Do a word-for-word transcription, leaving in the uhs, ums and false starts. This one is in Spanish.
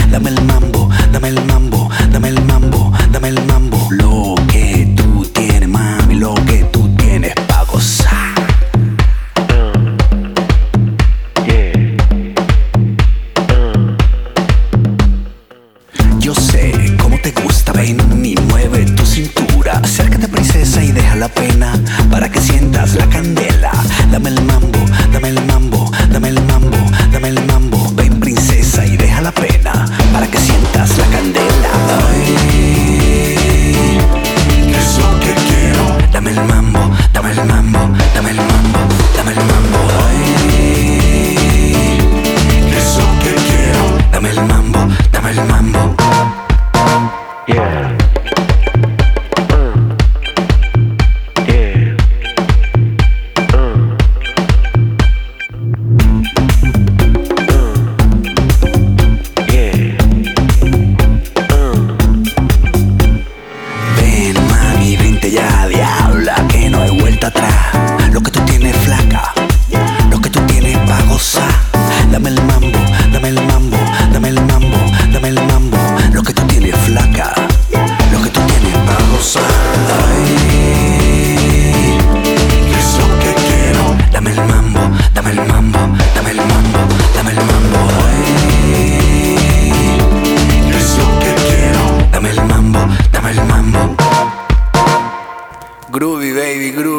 Dame el mambo, dame el mambo, dame el mambo, dame el mambo. Lo que tú tienes, mami, lo que tú tienes pa' gozar. Yo sé cómo te gusta, ven y mueve tu cintura. Acércate, princesa, y deja la pena para que sientas la candela. Dame el mambo, dame el mambo, dame el mambo, dame el mambo. Ven, princesa, y deja la pena para que sientas la candela. Ay, ¿qué es lo que quiero? Dame el mambo, dame el mambo, dame el mambo, dame el mambo. Ay, ¿qué es lo que quiero? Dame el mambo, dame el mambo. Yeah. Ya, diabla, que no hay vuelta atrás. Lo que tú tienes, flaca, lo que tú tienes pa' gozar. Dame el mambo, dame el mambo, dame el mambo, dame el mambo. Lo que tú tienes, flaca, lo que tú tienes pa' gozar. Ay, ¿qué es lo que quiero? Dame el mambo, dame el mambo, dame el mambo, dame el mambo. Ay, ¿qué es lo que quiero? Dame el mambo, dame el mambo. Groovy, baby, groovy.